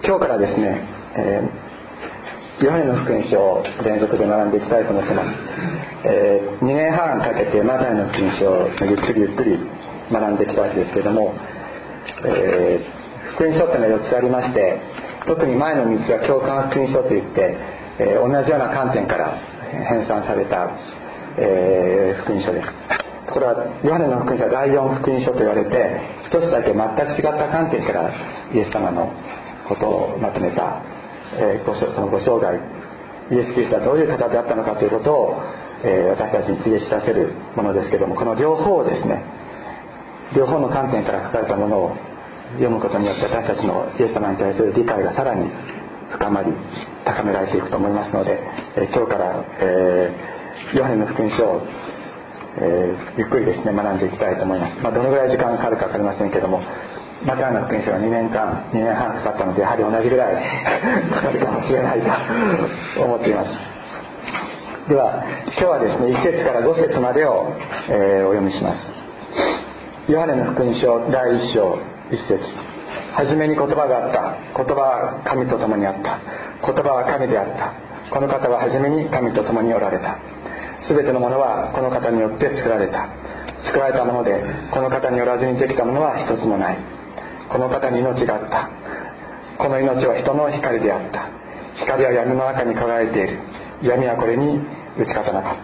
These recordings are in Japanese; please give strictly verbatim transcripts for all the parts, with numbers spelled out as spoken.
今日からですね、えー、ヨハネの福音書を連続で学んでいきたいと思っています。えー、にねんはんかけてマタイの福音書をゆっくりゆっくり学んできたわけですけれども、えー、福音書っていうのはよっつありまして、特に前のみっつは共感福音書といって、えー、同じような観点から編纂された、えー、福音書です。これはヨハネの福音書はだいよん福音書と言われて、一つだけ全く違った観点からイエス様のことをまとめた、えー、ごそのご生涯、イエス・キリストはどういう方であったのかということを、えー、私たちに告げ知らせるものですけれども、この両方をですね、両方の観点から書かれたものを読むことによって私たちのイエス様に対する理解がさらに深まり高められていくと思いますので、えー、今日から、えー、ヨハネの福音書を、えー、ゆっくりですね学んでいきたいと思います。まあ、どのぐらい時間がかかるか分かりませんけれども、マタイの福音書はにねんかんにねんはんかかったので、やはり同じぐらいかかるかもしれないと思っています。では今日はですね、いっ節からご節までを、えー、お読みします。ヨハネの福音書だいいっ章いっ節、はじめに言葉があった、言葉は神と共にあった、言葉は神であった、この方ははじめに神と共におられた、すべてのものはこの方によって作られた、作られたものでこの方によらずにできたものは一つもない。この方に命があった、この命は人の光であった、光は闇の中に輝いている、闇はこれに打ち勝たなかった。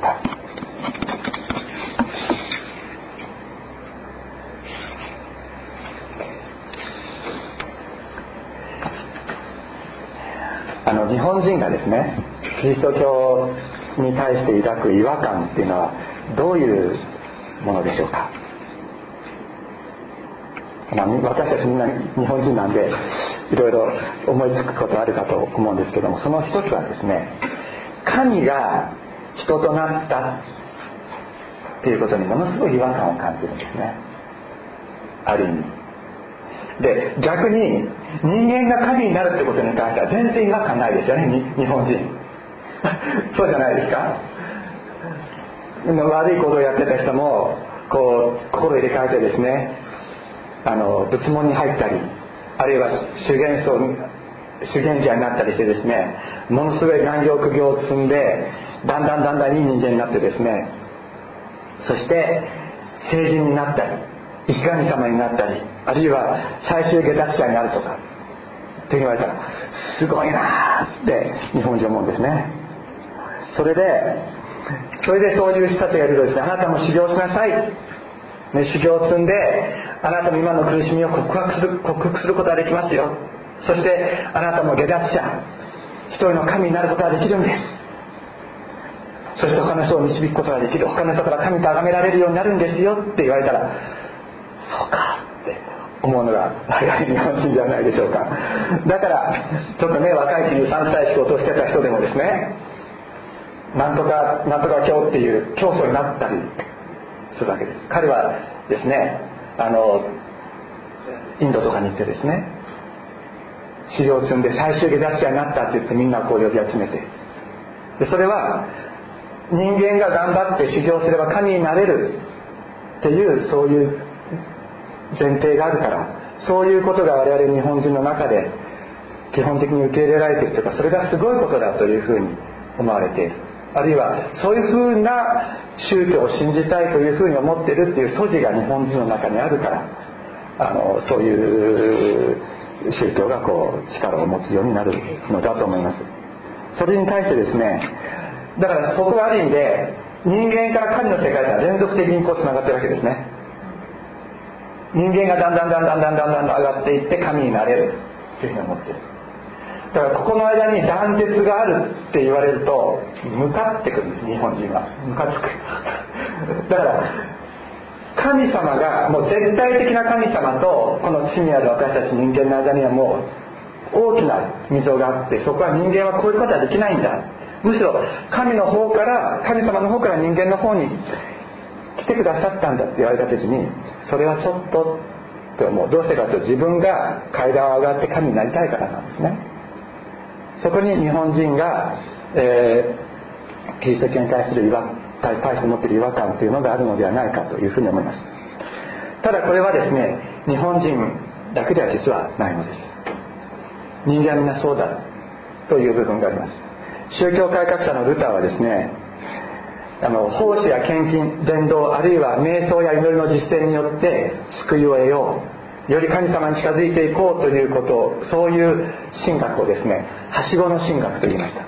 あの日本人がですね、キリスト教に対して抱く違和感っていうのはどういうものでしょうか。まあ、私たちみんな日本人なんでいろいろ思いつくことあるかと思うんですけども、その一つはですね、神が人となったっていうことにものすごい違和感を感じるんですね、ある意味で。逆に人間が神になるってことに関しては全然違和感ないですよね、日本人そうじゃないですか。悪いことをやってた人もこう心入れ替えてですね、あの仏門に入ったり、あるいは修験僧修験者になったりしてですね、ものすごい願行苦行を積んでだんだんだんだんいい人間になってですね、そして聖人になったり生き神様になったり、あるいは最終下達者になるとかって言われたらすごいなって日本人思うんですね。それでそれでそういう人たちがいるとですね、あなたも修行しなさい、ね、修行を積んであなたの今の苦しみを告白する克服することができますよ、そしてあなたも下脱者一人の神になることができるんです、そして他の人を導くことができる、他の人から神と崇められるようになるんですよって言われたら、そうかって思うのがやはり日本人じゃないでしょうか。だからちょっとね、若い日にさんさいしか落としてた人でもですね、なんとかなんとか教っていう教祖になったりするわけです。彼はですね、あのインドとかに行ってですね、修行を積んで最終下脱者になったって言ってみんなこう呼び集めて、でそれは人間が頑張って修行すれば神になれるっていうそういう前提があるから、そういうことが我々日本人の中で基本的に受け入れられているというか、それがすごいことだというふうに思われている、あるいはそういうふうな宗教を信じたいというふうに思っているっていう素地が日本人の中にあるから、あのそういう宗教がこう力を持つようになるのだと思います。それに対してですね、だからそこはある意味で人間から神の世界が連続的にこうつながってるわけですね。人間がだんだんだんだんだんだんだん上がっていって神になれるというふうに思っている。だからここの間に断絶があるって言われると向かってくるんです、日本人は向かつくだから神様がもう絶対的な神様とこの地にある私たち人間の間にはもう大きな溝があって、そこは人間はこういうことはできないんだ、むしろ神の方から神様の方から人間の方に来てくださったんだって言われた時に、それはちょっとって思う。どうしてかというと自分が階段を上がって神になりたいからなんですね。そこに日本人が、えー、キリスト教に対する違和対して持っている違和感というのがあるのではないかというふうに思います。ただこれはですね、日本人だけでは実はないのです。 人間はみんなそうだという部分があります。宗教改革者のルターはですね、あの奉仕や献金、伝道、あるいは瞑想や祈りの実践によって救いを得よう、より神様に近づいていこうということを、そういう神学をですね、はしごの神学と言いました。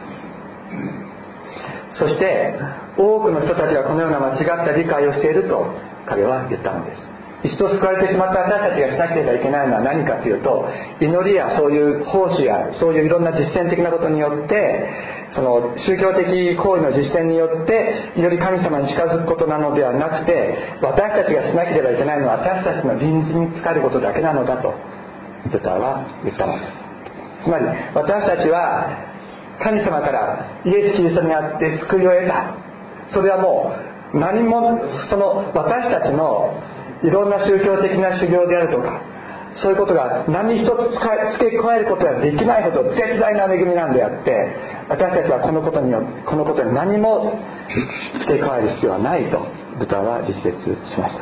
そして多くの人たちがこのような間違った理解をしていると彼は言ったのです。一度救われてしまった私たちがしなければいけないのは何かというと、祈りやそういう奉仕やそういういろんな実践的なことによって、その宗教的行為の実践によってより神様に近づくことなのではなくて、私たちがしなければいけないのは私たちの臨時に仕えることだけなのだとルターは言ったのです。つまり私たちは神様からイエス・キリストにあって救いを得た。それはもう何もその私たちのいろんな宗教的な修行であるとか、そういうことが何一つ付け加えることができないほど絶大な恵みなんであって、私たちはこのことによこのことに何も付け加える必要はないとルターは立説しました。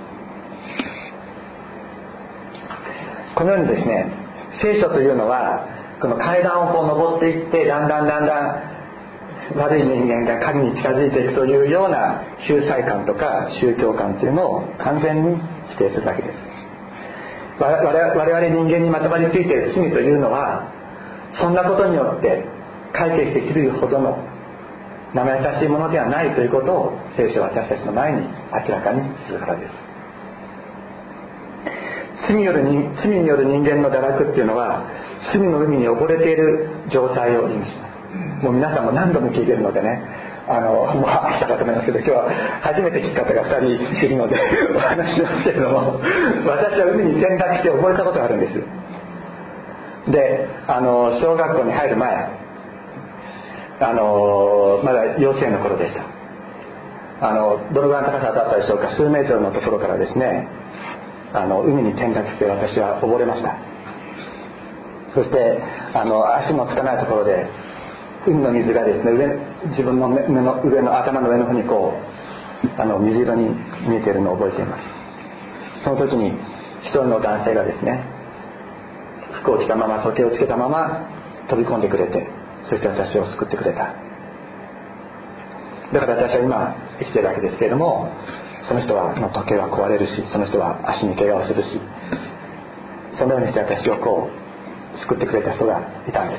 このようにですね、聖書というのはこの階段をこう登っていって、だんだんだんだん悪い人間が神に近づいていくというような救済観とか宗教観というのを完全に否定するだけです。我々人間にまとわりついている罪というのは、そんなことによって解決できるほどの生優しいものではないということを聖書は私たちの前に明らかにするからです。罪による人、罪による人間の堕落っていうのは、罪の海に溺れている状態を意味します。もう皆さんも何度も聞いているのでね、あのもう飽きたかと思いますけど、今日は初めて聞く方がふたりいるのでお話ししますけれども、私は海に転落して溺れたことがあるんです。で、あの小学校に入る前、あのまだ幼稚園の頃でした。あのどのぐらいの高さだったでしょうか、数メートルのところからですね、あの海に転落して私は溺れました。そしてあの足のつかないところで海の水がですね、上自分の目の上の頭の上の方にこうあの水色に見えているのを覚えています。その時に一人の男性がですね、服を着たまま時計をつけたまま飛び込んでくれて、そして私を救ってくれた。だから私は今生きているわけですけれども、その人はの時計は壊れるし、その人は足に怪我をするし、そのようにして私をこう救ってくれた人がいたんです。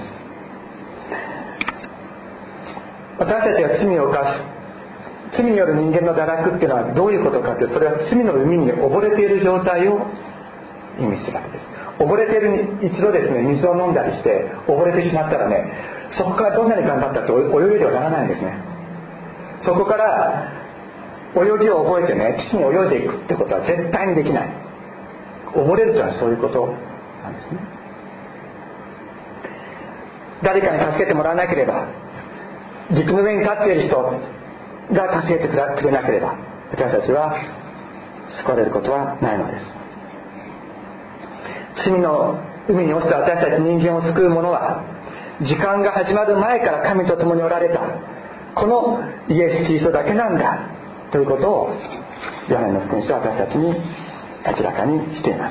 私たちが罪を犯す、罪による人間の堕落っていうのはどういうことかというと、それは罪の海に溺れている状態を意味するわけです。溺れているに一度ですね、水を飲んだりして溺れてしまったらね、そこからどんなに頑張ったって泳いではならないんですね。そこから泳ぎを覚えてね、岸に泳いでいくってことは絶対にできない。溺れるというのはそういうことなんですね。誰かに助けてもらわなければ、陸の上に立っている人が助けてくれなければ、私たちは救われることはないのです。罪の海に落ちた私たち人間を救う者は、時間が始まる前から神と共におられたこのイエス・キリストだけなんだということをヨハネの福音書は私たちに明らかにしています。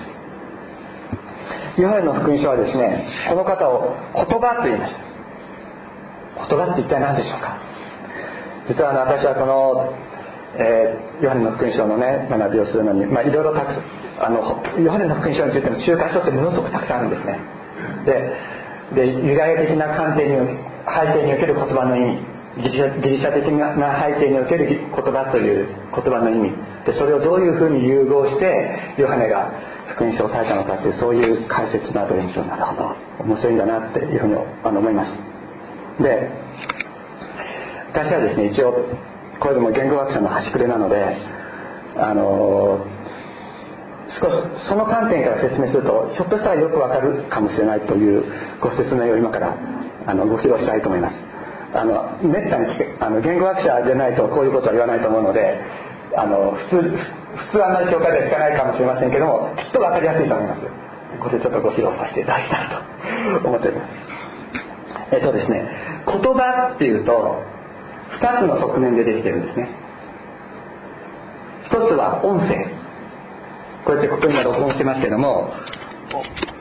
ヨハネの福音書はですね、この方を言葉と言いました。言葉って一体何でしょうか。実はあの私はこの、えー、ヨハネの福音書のね学びをするのに、まあ、いろいろたくさんあのヨハネの福音書についての中華書ってものすごくたくさんあるんですね。で、でユダヤ的な観点に背景における言葉の意味、ギリシャ、ギリシャ的な背景における言葉という言葉の意味で、それをどういうふうに融合してヨハネが福音書を書いたのかという、そういう解説などを見ると、なるほど面白いんだなっていうふうに思います。で、私はですね、一応これでも言語学者の端くれなので、あの少しその観点から説明すると、ひょっとしたらよくわかるかもしれないというご説明を今からあのご披露したいと思います。あのめったに聞けあの言語学者でないとこういうことは言わないと思うので、あの普通普通あんまり教会では聞かないかもしれませんけども、きっとわかりやすいと思います。これちょっとご披露させていただきたいと思っております。えっとですね、言葉っていうとふたつの側面でできているんですね。ひとつは音声、こうやってここに今録音してますけども、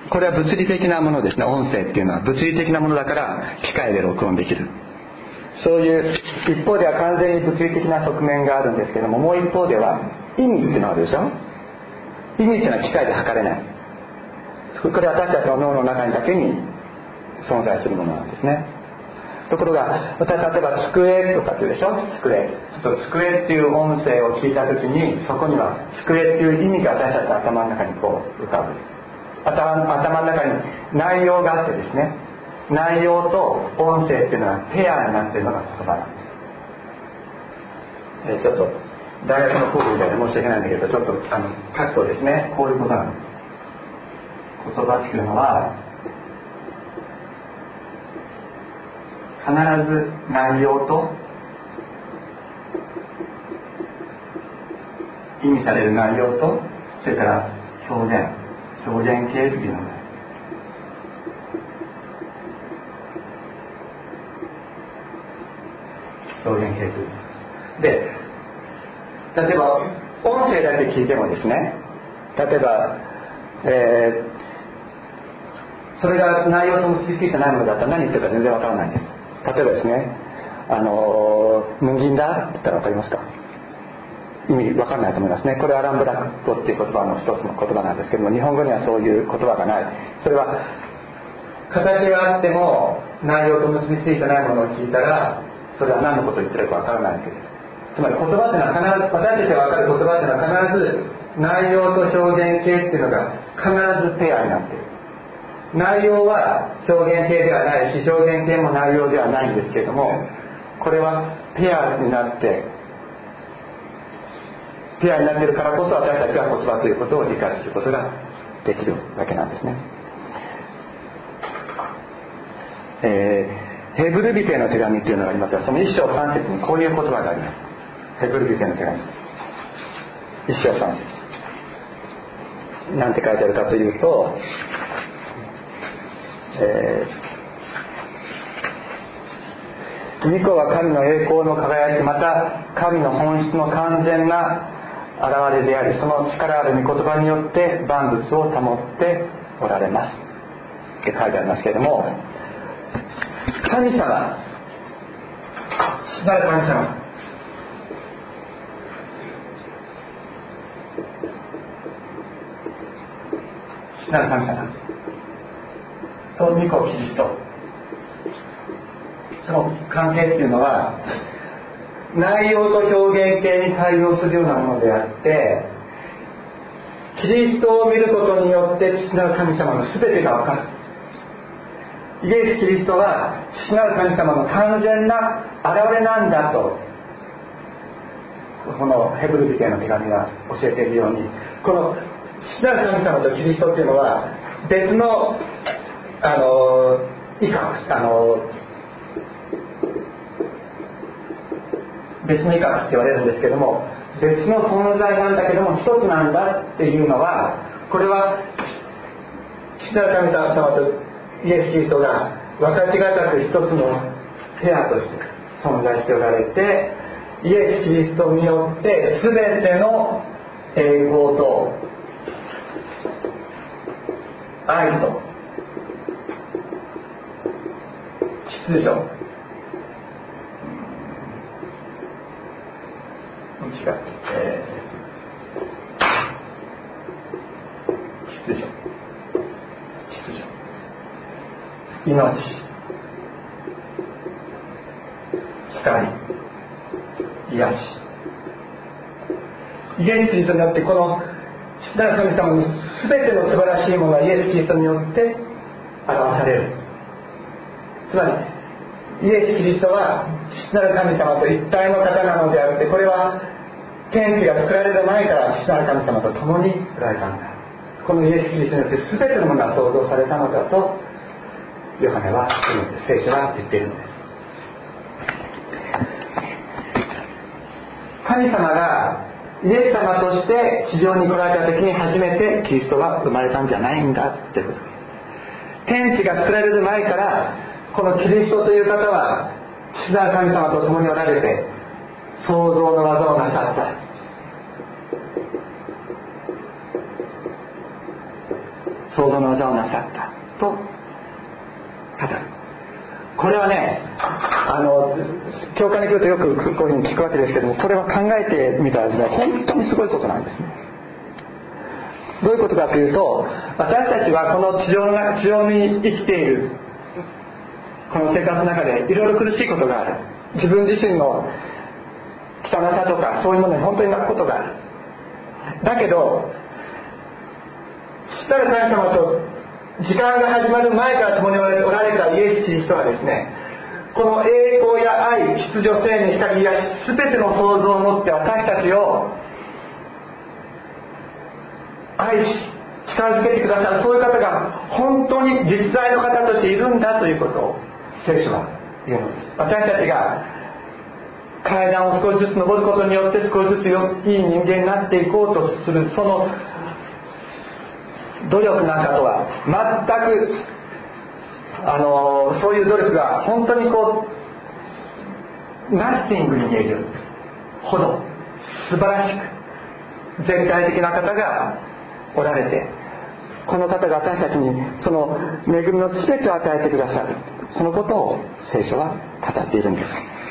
これは物理的なものですね。音声っていうのは物理的なものだから機械で録音できる。そういう一方では完全に物理的な側面があるんですけども、もう一方では意味っていうのがあるでしょ。意味っていうのは機械で測れない。これは私たちの脳の中にだけに存在するものなんですね。ところが例えば机とかっていうでしょ。机机っていう音声を聞いた時に、そこには机っていう意味が私たちの頭の中にこう浮かぶ。 頭, 頭の中に内容があってですね、内容と音声っていうのはペアになっているのが言葉なんです。えちょっと大学の講義で申し訳ないんだけど、ちょっとあの書くとですね、こういうことなんです。言葉っていうのは必ず内容と意味される内容と、それから表現表現形っていうのが表現形で、例えば音声だけ聞いてもですね、例えば、えー、それが内容と結びついてないものだったら何言ってるか全然わからないんです。例えばですね、あの無銀だって言ったらわかりますか？意味わかんないと思いますね。これはアランブラック語っていう言葉の一つの言葉なんですけども、日本語にはそういう言葉がない。それは形があっても内容と結びついてないものを聞いたら、それは何のことを言ってるかわからないわけです。つまり言葉っていうのは必ず、私たちが分かる言葉っていうのは必ず内容と表現形っていうのが必ずペアになっている。内容は表現形ではないし、表現形も内容ではないんですけれども、これはペアになってペアになっているからこそ、私たちは言葉ということを理解することができるわけなんですね。えー、ヘブル人への手紙というのがありますが、その一章三節にこういう言葉があります。ヘブル人への手紙一章三節、なんて書いてあるかというと、えー、御子は神の栄光の輝き、また神の本質の完全な現れであり、その力ある御言葉によって万物を保っておられますって書いてありますけれども、神様、父なる神様、父なる神様と御子キリスト、その関係っていうのは内容と表現形に対応するようなものであって、キリストを見ることによって父なる神様の全てが分かる。イエス・キリストは父なる神様の完全な現れなんだと、このヘブル人への手紙が教えているように、この父なる神様とキリストっていうのは別のあの以下あの別の以下って言われるんですけども、別の存在なんだけども一つなんだっていうのは、これは父なる神様とイエス・キリストが分かちがたく一つのペアとして存在しておられて、イエス・キリストによって全ての栄光と愛と秩序、違う、えー、秩序秩序命、光、癒し、イエス・キリストによって、この父なる神様の全ての素晴らしいものはイエス・キリストによって表される。つまりイエス・キリストは父なる神様と一体の方なのであって、これは天地が作られる前から父なる神様と共におられたんだ。このイエス・キリストによって全てのものが創造されたのだとヨハネは聖書は言っているのです。神様がイエス様として地上に来られた時に初めてキリストが生まれたんじゃないんだってことです。天地が作られる前からこのキリストという方は父なる神様と共におられて創造の技をなさった。 創造の技をなさったと語る。これはね、あの教会に来るとよくこういうふうに聞くわけですけども、これは考えてみたらですね、本当にすごいことなんですね。どういうことかというと、私たちはこの地上の地上に生きているこの生活の中でいろいろ苦しいことがある。自分自身の汚さとかそういうものに本当に泣くことがある。だけど父なる神様と時間が始まる前から共におられたイエス・キリストはですね、この栄光や愛、秩序、生命、光や全ての創造をもって私たちを愛し力づけてくださる、そういう方が本当に実在の方としているんだということを聖書は言うのです。私たちが階段を少しずつ登ることによって少しずついい人間になっていこうとする、その努力なんかとは全くあのそういう努力が本当にこうナッシングに見えるほど素晴らしく絶対的な方がおられて、この方が私たちにその恵みの全てを与えてくださる、そのことを聖書は語っているんです。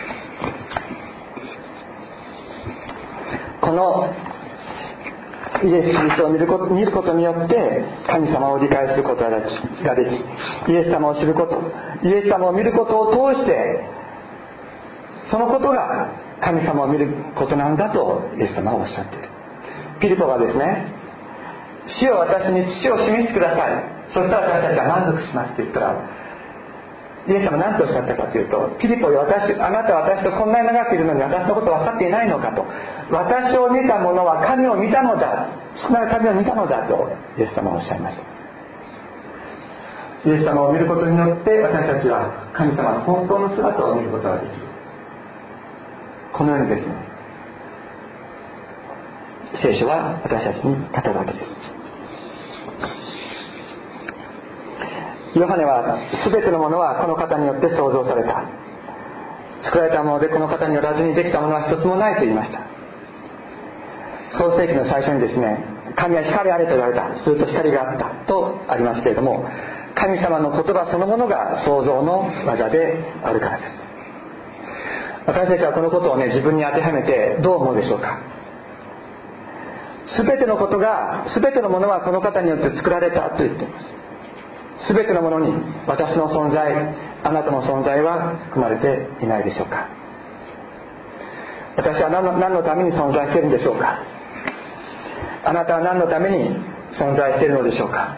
このイエス・キリストを見ること、見ることによって神様を理解することができ、イエス様を知ること、イエス様を見ることを通してそのことが神様を見ることなんだとイエス様はおっしゃっている。ピリポがですね、主よ私に父を示してください、そしたら私たちは満足しますと言ったら、イエス様は何とおっしゃったかというと、ピリポよ、私あなたは私とこんなに長くいるのに私のことを分かっていないのかと、私を見た者は神を見たのだ、すなわち神を見たのだとイエス様はおっしゃいました。イエス様を見ることによって私たちは神様の本当の姿を見ることができる。このようにですね、聖書は私たちに語るわけです。ヨハネは全てのものはこの方によって創造された、作られたものでこの方によらずにできたものは一つもないと言いました。創世記の最初にですね、神は光あれと言われた、すると光があったとありますけれども、神様の言葉そのものが創造の技であるからです。私たちはこのことをね、自分に当てはめてどう思うでしょうか。全てのことが、全てのものはこの方によって作られたと言っています。全てのものに私の存在、あなたの存在は含まれていないでしょうか。私は何の、何のために存在しているんでしょうか。あなたは何のために存在しているのでしょうか。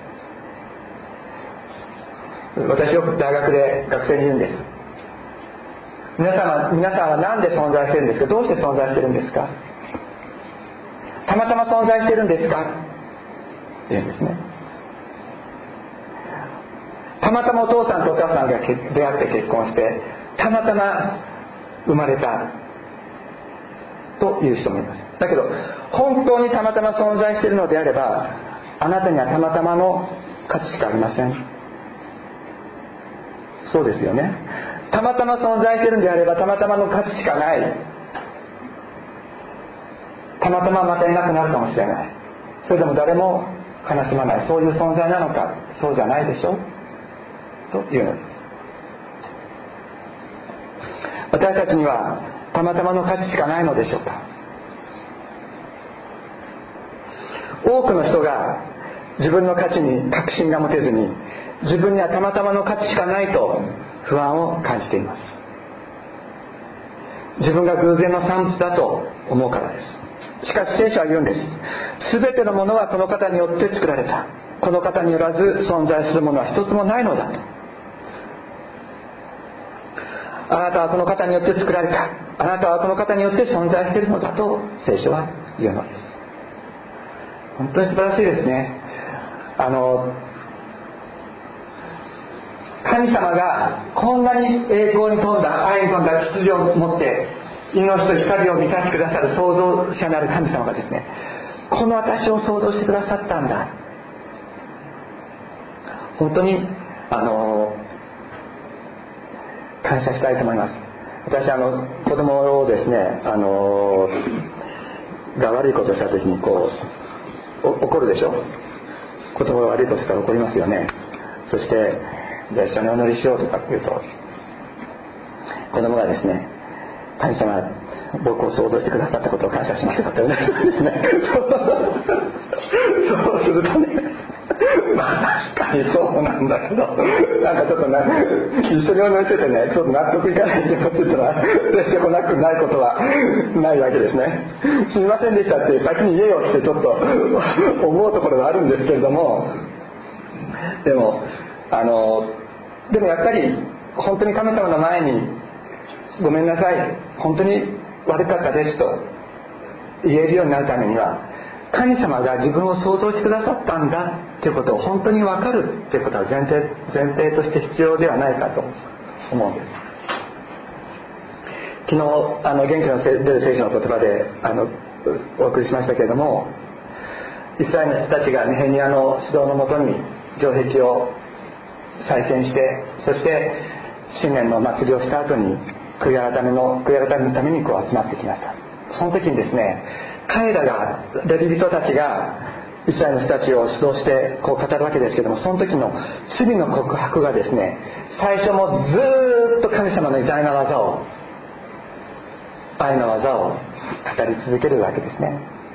私よく大学で学生に言うんです。皆様、皆さんは何で存在しているんですか。どうして存在しているんですか。たまたま存在しているんですかって言うんですね。たまたまお父さんとお母さんが出会って結婚してたまたま生まれたという人もいます。だけど本当にたまたま存在しているのであれば、あなたにはたまたまの価値しかありません。そうですよね。たまたま存在しているのであればたまたまの価値しかない。たまたままたいなくなるかもしれない。それでも誰も悲しまない、そういう存在なのか。そうじゃないでしょというのです。私たちにはたまたまの価値しかないのでしょうか。多くの人が自分の価値に確信が持てずに、自分にはたまたまの価値しかないと不安を感じています。自分が偶然の産物だと思うからです。しかし聖書は言うんです。全てのものはこの方によって作られた、この方によらず存在するものは一つもないのだと。あなたはこの方によって作られた、あなたはこの方によって存在しているのだと聖書は言うのです。本当に素晴らしいですね。あの神様がこんなに栄光に富んだ、愛に富んだ秩序を持って命と光を満たしてくださる創造者なる神様がですね、この私を創造してくださったんだ。本当にあの感謝したいと思います。私あの子供をですね、あのが悪いことをした時にこう怒るでしょ。 言葉が悪いことしたら怒りますよね。そしてじゃあ一緒にお祈りしようとかっていうと、子供がですね、神様が僕を想像してくださったことを感謝しますとかって言われるんですね。そうするとね、まあ確かにそうなんだけど、なんかちょっとね、一緒にお祈りしててね、ちょっと納得いかないってこと言ったら出てこなくないことはないわけですね。すみませんでしたって先に言えよってちょっと思うところがあるんですけれども、でもあのでもやっぱり本当に神様の前にごめんなさい、本当に悪かったですと言えるようになるためには、神様が自分を創造してくださったんだということを本当に分かるということは前提、前提として必要ではないかと思うんです。昨日あの元気の出る聖書の言葉であのお送りしましたけれども、イスラエルの人たちがネヘミヤの指導のもとに城壁を再建して、そして新年の祭りをした後に悔い改めの悔い改めのためにこう集まってきました。その時にですね、彼らがレビ人たちがイスラエルの人たちを指導してこう語るわけですけども、その時の罪の告白がですね、最初もずーっと神様の偉大な技を、愛の技を語り続けるわけですね。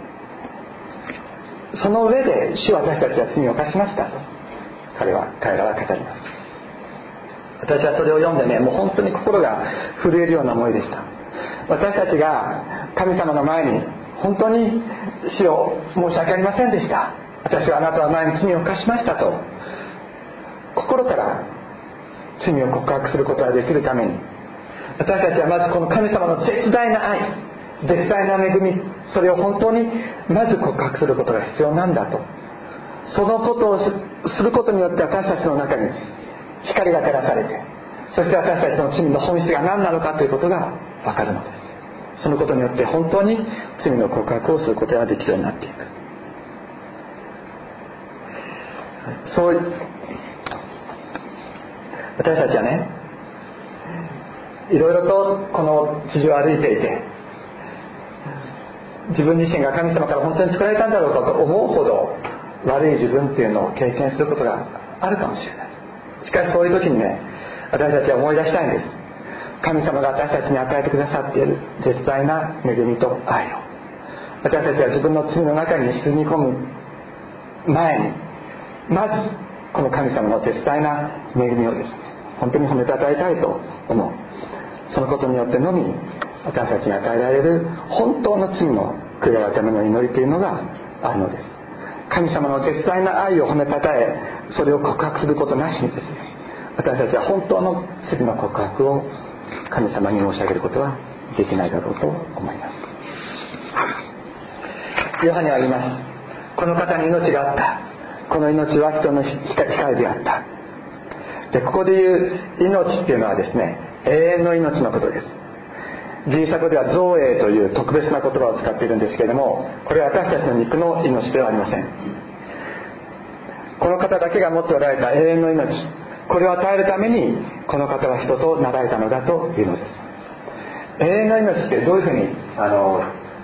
その上で主は私たちは罪を犯しましたと彼は彼らは語ります。私はそれを読んでね、もう本当に心が震えるような思いでした。私たちが神様の前に本当に主を申し訳ありませんでした、私はあなたの前に罪を犯しましたと心から罪を告白することができるために、私たちはまずこの神様の絶大な愛、絶大な恵み、それを本当にまず告白することが必要なんだと、そのことをすることによって私たちの中に光が照らされて、そして私たちの罪の本質が何なのかということが分かるのです。そのことによって本当に罪の告白をすることができるようになっていく。そういう私たちはね、いろいろとこの地上を歩いていて、自分自身が神様から本当に作られたんだろうかと思うほど悪い自分っていうのを経験することがあるかもしれない。しかしそういう時にね、私たちは思い出したいんです。神様が私たちに与えてくださっている絶大な恵みと愛を、私たちは自分の罪の中に沈み込む前に、まずこの神様の絶大な恵みをですね、本当に褒めたたえたいと思う。そのことによってのみ私たちに与えられる本当の罪の悔い改めの祈りというのがあるのです。神様の絶大な愛を褒めたたえ、それを告白することなしにですね、私たちは本当の罪の告白を神様に申し上げることはできないだろうと思います。ヨハネは言います。この方に命があった。この命は人の光であった。で、ここで言う命っていうのはですね、永遠の命のことです。ギリシャ語ではゾーエーという特別な言葉を使っているんですけれども、これは私たちの肉の命ではありません。この方だけが持っておられた永遠の命、これを与えるためにこの方は人となられたのだというのです。永遠の命ってどういうふうにあの、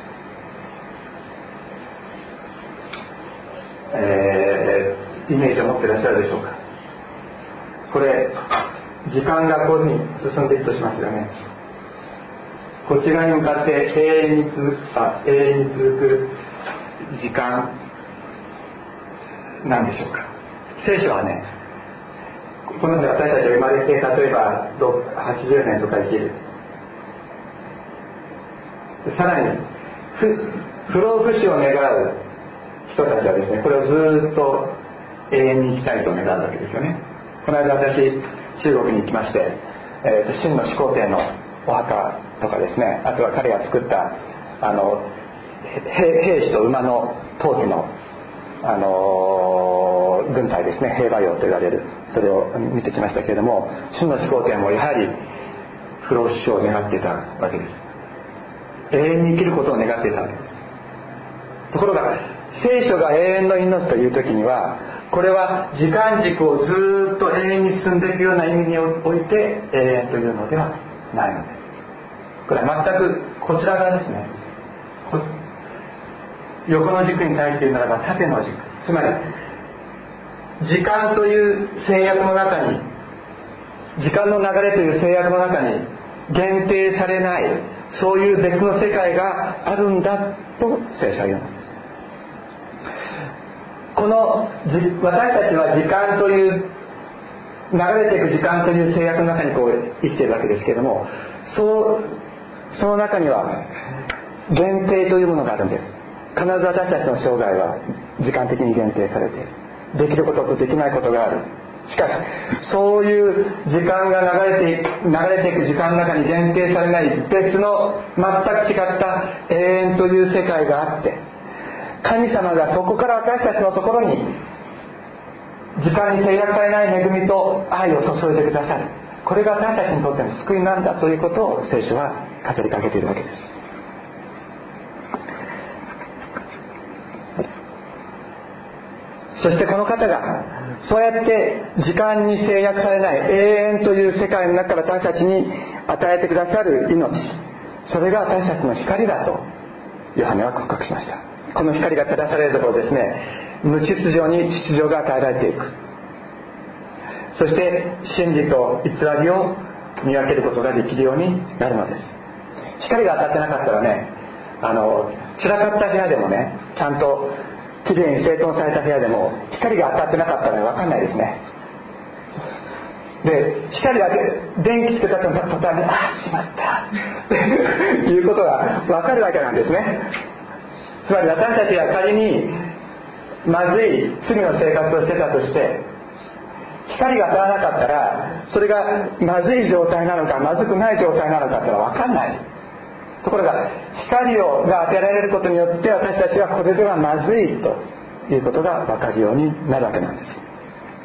えー、イメージを持っていらっしゃるでしょうか。これ時間がこういうふうに進んでいくとしますよね。こちらに向かって永遠に続くあ永遠に続く時間なんでしょうか。聖書はね、このように私たちが生まれて、例えばはちじゅうねんとか生きる、さらに不老不死を願う人たちはですね、これをずっと永遠に生きたいと願うわけですよね。この間私中国に行きまして、えー、秦の始皇帝のお墓とかですね、あとは彼が作ったあの兵士と馬の陶器の、あのー、軍隊ですね、兵馬俑と言われる、それを見てきましたけれども、秦の始皇帝もやはり不老不死を願っていたわけです。永遠に生きることを願っていたわけです。ところが聖書が永遠の命という時には、これは時間軸をずっと永遠に進んでいくような意味において永遠というのではないのです。これは全くこちら側ですね。横の軸に対して言うならば縦の軸、つまり時間という制約の中に、時間の流れという制約の中に限定されない、そういう別の世界があるんだと聖書は言うのです。この私たちは時間という流れていく時間という制約の中にこう生きているわけですけれども、そうその中には限定というものがあるんです。必ず私たちの生涯は時間的に限定されている。できることとできないことがある。しかしそういう時間が流れていく、流れていく時間の中に限定されない別の全く違った永遠という世界があって、神様がそこから私たちのところに時間に制約されない恵みと愛を注いでくださる。これが私たちにとっての救いなんだということを聖書は語りかけているわけです。そしてこの方がそうやって時間に制約されない永遠という世界の中から私たちに与えてくださる命、それが私たちの光だとヨハネは告白しました。この光が照らされるところですね、無秩序に秩序が与えられていく。そして真理と偽りを見分けることができるようになるのです。光が当たってなかったらね、あの散らかった部屋でもね、ちゃんときれいに整頓された部屋でも光が当たってなかったら分かんないですね。で、光だけ電気つけたと途端に、ああしまったということが分かるわけなんですね。つまり私たちが仮にまずい罪の生活をしてたとして、光が当たらなかったらそれがまずい状態なのかまずくない状態なのかってのは分かんない。ところが光をが当てられることによって私たちはこれではまずいということが分かるようになるわけなんです。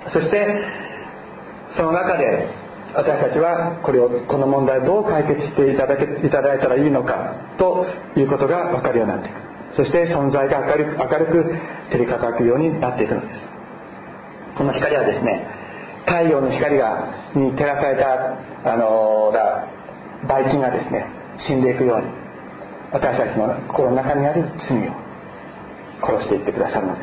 そしてその中で私たちはこれをこの問題をどう解決していただけいただいたらいいのかということが分かるようになっていく。そして存在が明るく、明るく照り輝くようになっていくのです。この光はですね、太陽の光がに照らされたあのばい菌がですね死んでいくように、私たちの心の中にある罪を殺していってくださるのです。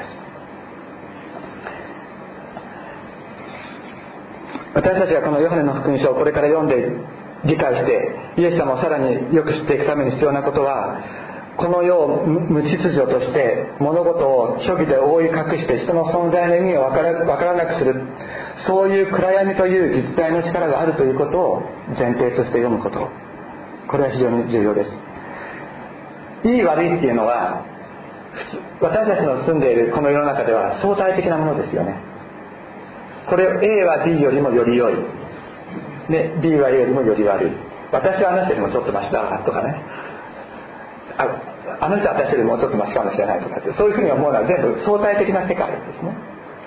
私たちがこのヨハネの福音書をこれから読んで理解してイエス様をさらによく知っていくために必要なことは、この世を無秩序として物事を虚偽で覆い隠して人の存在の意味を分から、分からなくする、そういう暗闇という実在の力があるということを前提として読むこと、これは非常に重要です。いい悪いっていうのは私たちの住んでいるこの世の中では相対的なものですよね。これ A は B よりもより良いで B は A よりもより悪い、私はあの人よりもちょっとマシだとかね、あ, あの人は私よりもうちょっとマシかもしれないとかって、そういうふうに思うのは全部相対的な世界ですね。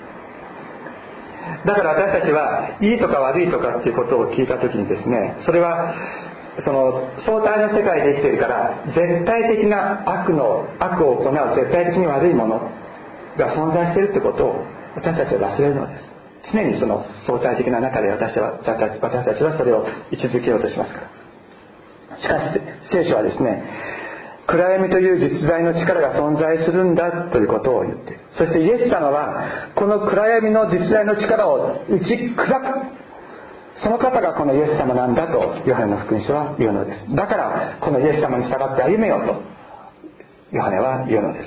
だから私たちはいいとか悪いとかっていうことを聞いたときにですね、それはその相対の世界で生きているから絶対的な悪の悪を行う絶対的に悪いものが存在しているということを私たちは忘れるのです。常にその相対的な中で私は私たちはそれを位置づけようとしますから。しかし聖書はですね、暗闇という実在の力が存在するんだということを言っている。そしてイエス様はこの暗闇の実在の力を打ち砕く、その方がこのイエス様なんだとヨハネの福音書は言うのです。だからこのイエス様に従って歩めようとヨハネは言うのです。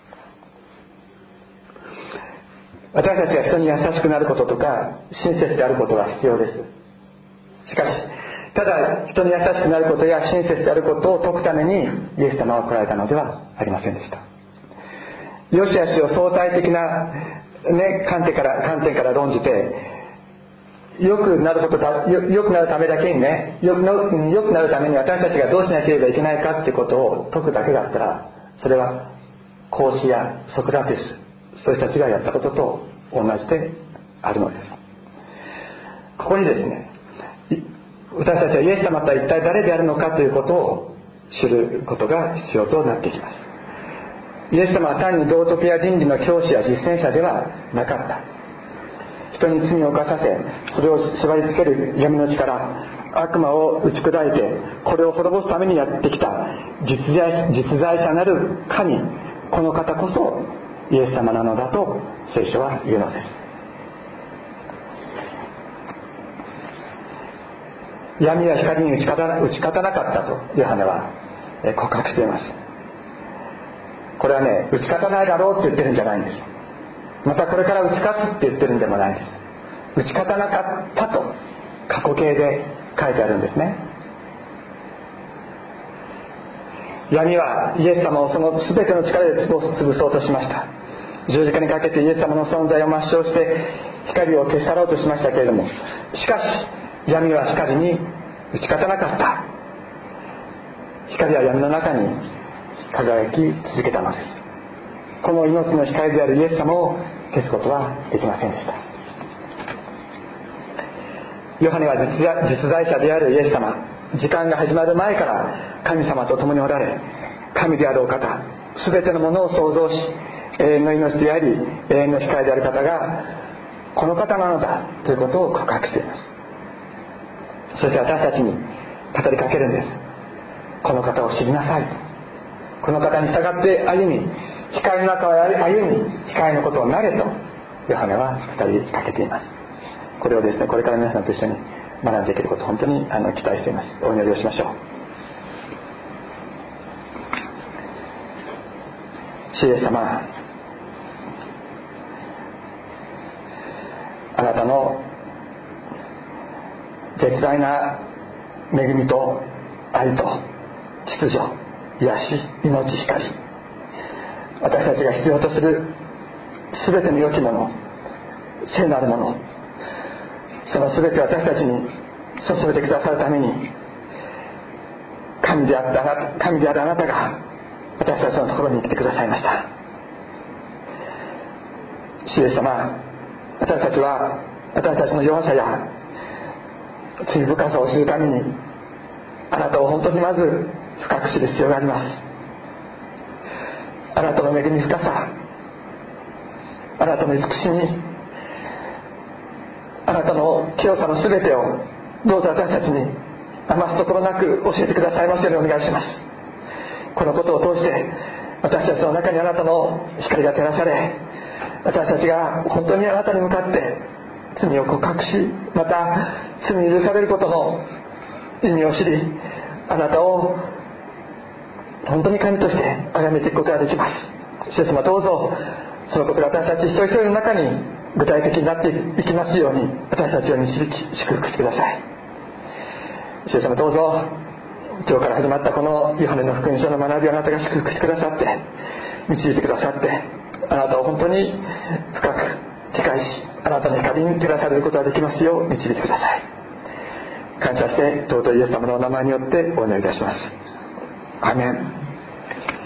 私たちが人に優しくなることとか親切であることは必要です。しかしただ人に優しくなることや親切であることを説くためにイエス様は来られたのではありませんでした。良し悪しを相対的な、ね、観点から観点から論じて良くなることだ、良くなるためだけにね、良くなるために私たちがどうしなければいけないかってことを説くだけだったら、それは孔子やソクラテス、そういう人たちがやったことと同じであるのです。ここにですね、私たちはイエス様とは一体誰であるのかということを知ることが必要となってきます。イエス様は単に道徳や倫理の教師や実践者ではなかった。人に罪を犯させ、それを縛り付ける闇の力、悪魔を打ち砕いてこれを滅ぼすためにやってきた実在、実在者なる神、この方こそイエス様なのだと聖書は言うのです。 闇は光に打ち勝たな、打ち勝たなかったとヨハネは告白しています。これはね、打ち勝たないだろうって言ってるんじゃないんです。またこれから打ち勝つって言ってるんでもないんです。打ち勝たなかったと過去形で書いてあるんですね。闇はイエス様をその全ての力で潰そうとしました。十字架にかけてイエス様の存在を抹消して光を消し去ろうとしましたけれども、しかし闇は光に打ち勝たなかった。光は闇の中に輝き続けたのです。この命の光であるイエス様を消すことはできませんでした。ヨハネは 実, 実在者であるイエス様、時間が始まる前から神様と共におられ、神であるお方、全てのものを創造し永遠の命であり永遠の光である方がこの方なのだということを告白しています。そして私たちに語りかけるんです。この方を知りなさいと。この方に従って歩み、光の中を歩み、光のことをなれとヨハネは語りかけています。これをですね、これから皆さんと一緒に学んでいけることを本当にあの期待しています。お祈りをしましょう。主イエス様、あなたの絶大な恵みと愛と秩序、癒し、命、光、私たちが必要とする全ての良きもの、聖なるもの、その全て私たちに注いでくださるために神であったあなた、神であるあなたが私たちのところに来てくださいました。主イエス様、私たちは私たちの弱さや罪深さを知るためにあなたを本当にまず深く知る必要があります。あなたの恵み深さ、あなたの慈しみ、あなたの清さのすべてをどうぞ私たちに余すところなく教えてくださいますようにお願いします。このことを通して私たちの中にあなたの光が照らされ、私たちが本当にあなたに向かって罪を告白し、また罪に許されることの意味を知り、あなたを本当に神として崇めていくことができます。主イエス様、どうぞそのことが私たち一人一人の中に具体的になっていきますように私たちを導き祝福してください。主イエス様、どうぞ今日から始まったこのヨハネの福音書の学びをあなたが祝福してくださって、導いてくださって、あなたを本当に深く理解し、あなたの光に照らされることができますよう導いてください。感謝して尊いイエス様のお名前によってお祈りいたします。アーメン。